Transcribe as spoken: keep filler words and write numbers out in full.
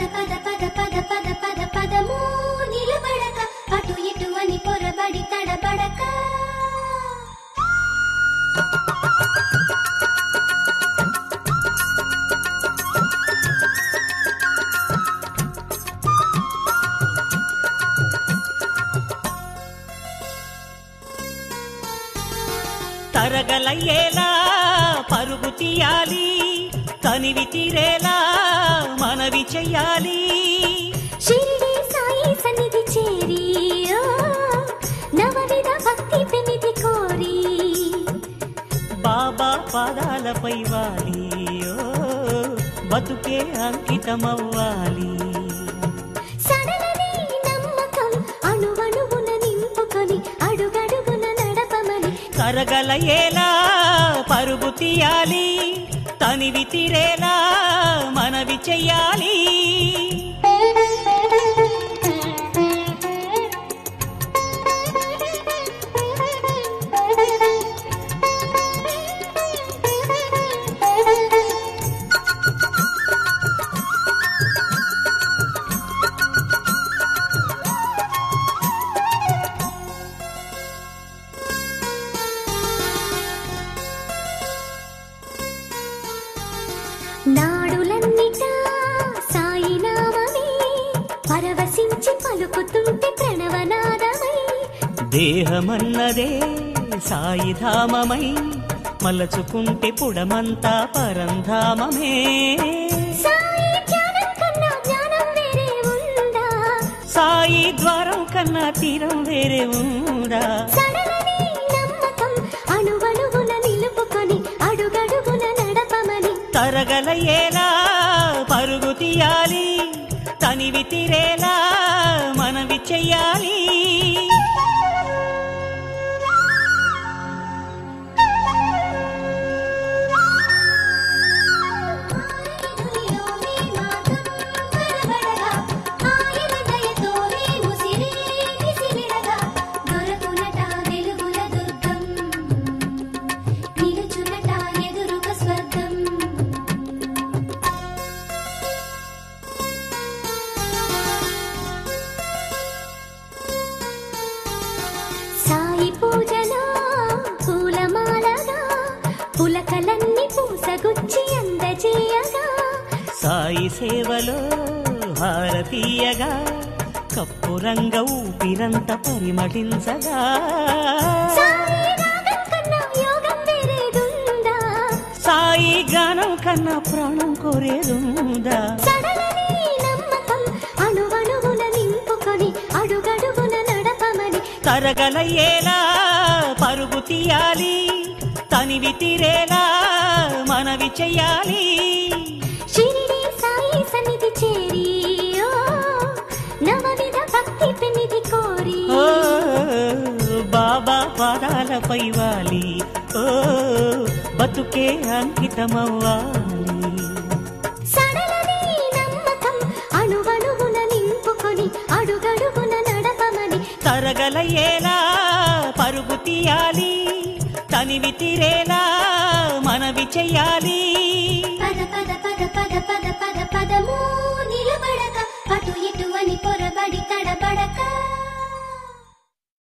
పద పద పద పద పద పదము నిలబడక అటు ఇటు అని పొరబడి తడబడక తరగలయ్యేలా పరుగు తీయాలి, తనివి తీరేలా మనవి చెయ్యాలి. షిరిడి సాయి సన్నిధి చేరి నవవిధ భక్తి పెనిది కోరి బాబా పాదాలపై వాలి, బతుకే అంకితమవ్వాలి. సడలని నమ్మకం అణువణువున నింపుకొని అడుగడుగున నడపమని కరగలయేలా పరుగు తీయాలి, తనివి తీరేలా మనవి చెయ్యాలి. నాడులన్నిటా సాయి నామమే పరవశించి పలుకుతుంటే ప్రణవనాదమై దేహమన్నదే సాయిధామమై మలచుకుంటే పుడమంతా పరంధామమే. సాయి ధ్యానం కన్నా జ్ఞానం వేరే ఉందా, సాయి ద్వారం కన్నా తీరం వేరే ఉందా. సడలని నమ్మకం అణువణువున నిలుపుకొని అడుగడుగున నడపమని తరగలయేలా పరుగు తీయాలి, తనివి తీరేలా మనవి చెయ్యాలి. సాయి పూజలో పూలమాలగా పులకలన్నీ పూసగుచ్చి అందజేయగా సాయి సేవలో హారతీయగా కప్పురంగ ఊపిరంత పరిమళించగా సాయి రాగం కన్నా యోగం వేరేదుందా, సాయి గానం కన్నా ప్రాణం కోరేదుందా. సడలని నమ్మకం అణువణువున నింపుకొని అడుగడుగున నడపమని తరగలయ్యేలా పరుగు తీయాలి, తనివి తీరేలా మనవి చెయ్యాలి. షిరిడి సాయి సన్నిధి చేరి నవవిధ భక్తి పెనిది కోరి ఓ బాబా పాదాలపై వాలి, ఓ బతుకే అంకితమవ్వాలి. సడలని నమ్మకం అణువణువున నింపుకొని అడుగడుగున నడపమని తరగలయ్యేలా పరుగు తీయాలి, తనివి తీరేలా మనవి చెయ్యాలి. పద పద పద పద పద పద పదము నిలబడక అటు ఇటు అని పొరబడి తడబ